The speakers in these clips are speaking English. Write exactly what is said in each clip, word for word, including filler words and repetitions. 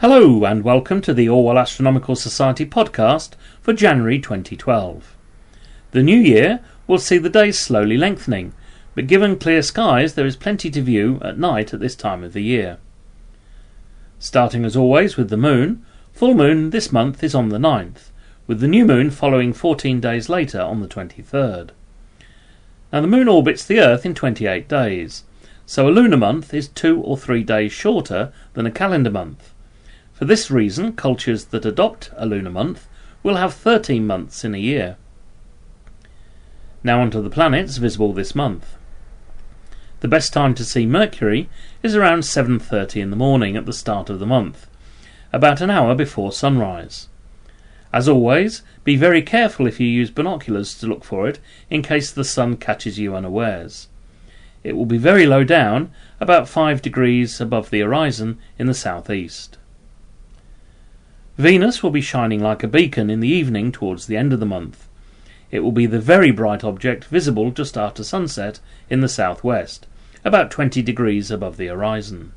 Hello and welcome to the Orwell Astronomical Society podcast for January twenty twelve. The new year will see the days slowly lengthening, but given clear skies there is plenty to view at night at this time of the year. Starting as always with the moon, full moon this month is on the ninth, with the new moon following fourteen days later on the twenty-third. Now the moon orbits the Earth in twenty-eight days, so a lunar month is two or three days shorter than a calendar month. For this reason, cultures that adopt a lunar month will have thirteen months in a year. Now onto the planets visible this month. The best time to see Mercury is around seven thirty in the morning at the start of the month, about an hour before sunrise. As always, be very careful if you use binoculars to look for it in case the sun catches you unawares. It will be very low down, about five degrees above the horizon in the southeast. Venus will be shining like a beacon in the evening towards the end of the month. It will be the very bright object visible just after sunset in the southwest, about twenty degrees above the horizon.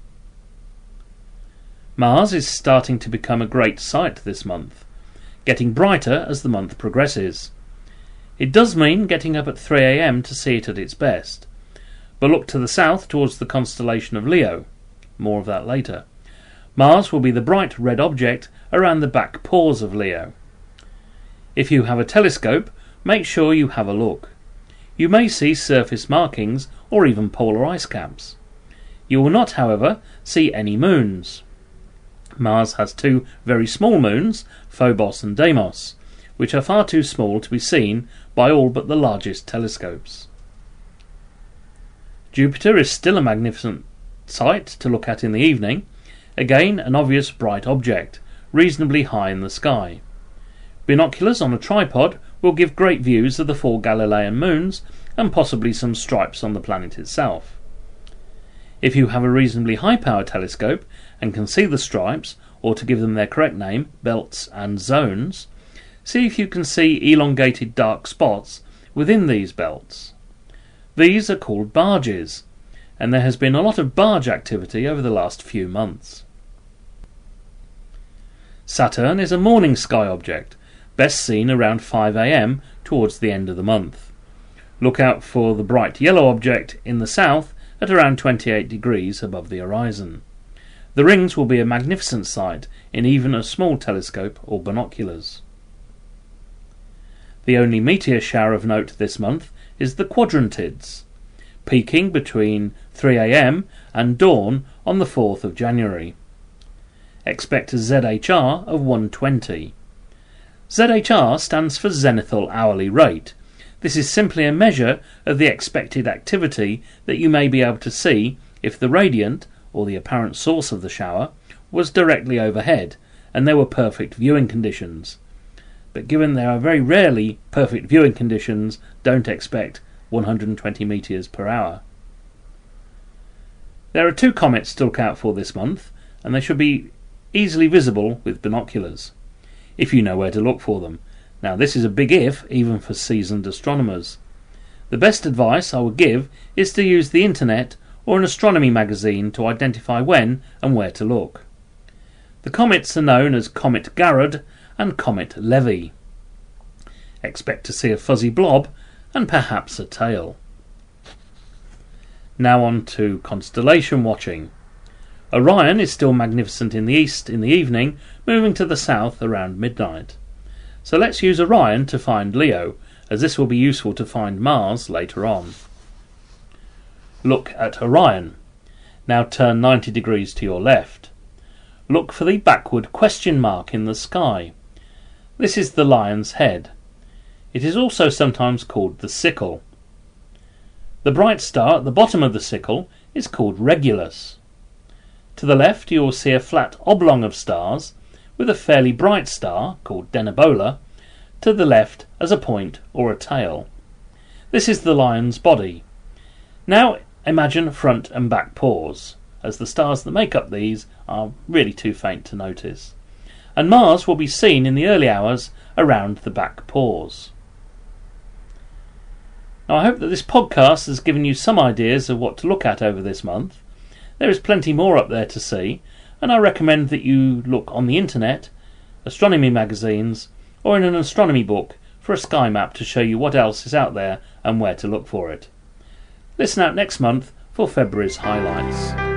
Mars is starting to become a great sight this month, getting brighter as the month progresses. It does mean getting up at three a m to see it at its best, but look to the south towards the constellation of Leo. More of that later. Mars will be the bright red object around the back paws of Leo. If you have a telescope, make sure you have a look. You may see surface markings or even polar ice caps. You will not, however, see any moons. Mars has two very small moons, Phobos and Deimos, which are far too small to be seen by all but the largest telescopes. Jupiter is still a magnificent sight to look at in the evening, again an obvious bright object, reasonably high in the sky. Binoculars on a tripod will give great views of the four Galilean moons and possibly some stripes on the planet itself. If you have a reasonably high-power telescope and can see the stripes, or to give them their correct name, belts and zones, see if you can see elongated dark spots within these belts. These are called barges, and there has been a lot of barge activity over the last few months. Saturn is a morning sky object, best seen around five a m towards the end of the month. Look out for the bright yellow object in the south at around twenty-eight degrees above the horizon. The rings will be a magnificent sight in even a small telescope or binoculars. The only meteor shower of note this month is the Quadrantids, peaking between three a m and dawn on the fourth of January. Expect a Z H R of one twenty. Z H R stands for zenithal hourly rate. This is simply a measure of the expected activity that you may be able to see if the radiant, or the apparent source of the shower, was directly overhead and there were perfect viewing conditions. But given there are very rarely perfect viewing conditions, don't expect one hundred twenty metres per hour. There are two comets to look out for this month, and they should be easily visible with binoculars, if you know where to look for them. Now this is a big if, even for seasoned astronomers. The best advice I would give is to use the internet or an astronomy magazine to identify when and where to look. The comets are known as Comet Garrod and Comet Levy. Expect to see a fuzzy blob and perhaps a tail. Now on to constellation watching. Orion is still magnificent in the east in the evening, moving to the south around midnight. So let's use Orion to find Leo, as this will be useful to find Mars later on. Look at Orion. Now turn ninety degrees to your left. Look for the backward question mark in the sky. This is the lion's head. It is also sometimes called the sickle. The bright star at the bottom of the sickle is called Regulus. To the left you will see a flat oblong of stars, with a fairly bright star, called Denebola, to the left as a point or a tail. This is the lion's body. Now imagine front and back paws, as the stars that make up these are really too faint to notice. And Mars will be seen in the early hours around the back paws. Now I hope that this podcast has given you some ideas of what to look at over this month. There is plenty more up there to see, and I recommend that you look on the internet, astronomy magazines, or in an astronomy book for a sky map to show you what else is out there and where to look for it. Listen out next month for February's highlights.